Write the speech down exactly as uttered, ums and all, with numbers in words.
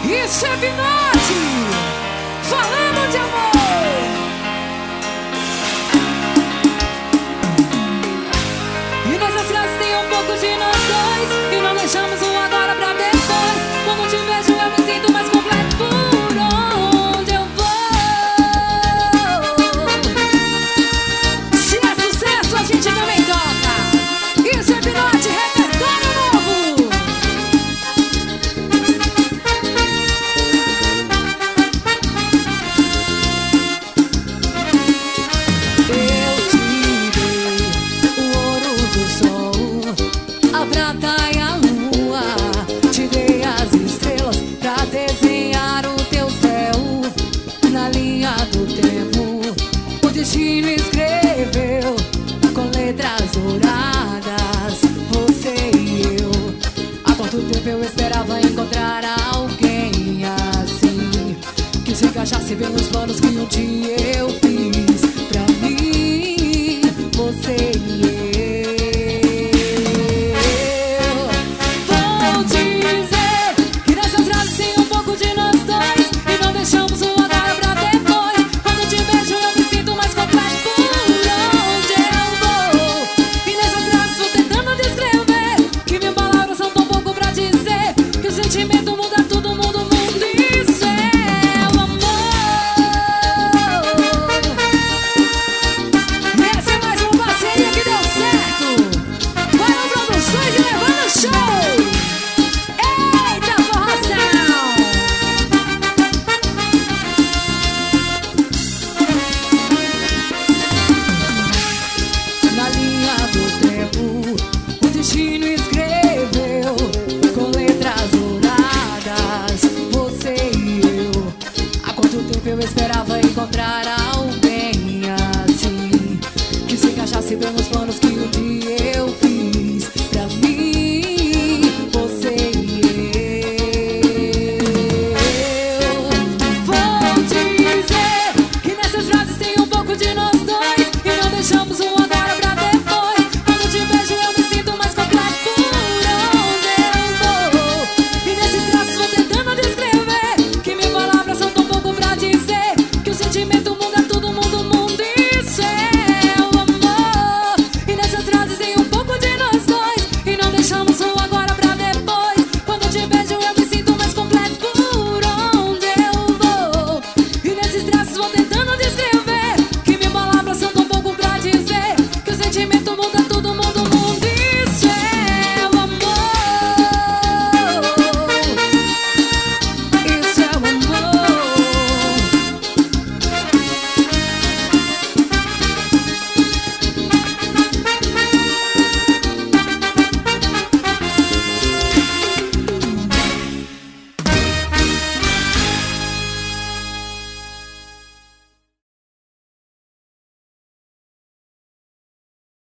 Isso é Pinote, falando de amor. E nessas frases tem um pouco de nós dois, e não deixamos um agora pra depois. Quando te vejo eu me sinto mais completo por onde eu vou. Se é sucesso a gente também toca. Isso é Pinote, repertório novo. Eu te dei o ouro do sol, a prata e a lua. Te dei as estrelas pra desenhar o teu céu. Na linha do tempo o destino escreveu com letras douradas você e eu. Há quanto tempo eu esperava encontrar alguém assim, que se encaixasse bem nos planos que um dia eu